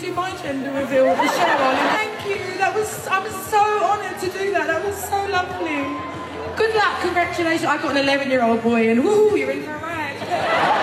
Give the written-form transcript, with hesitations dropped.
do my gender reveal at the show, Ollie. Thank you. I was so honoured to do that. That was so lovely. Good luck. Congratulations. I've got an 11-year-old boy and woohoo, you're in for a ride.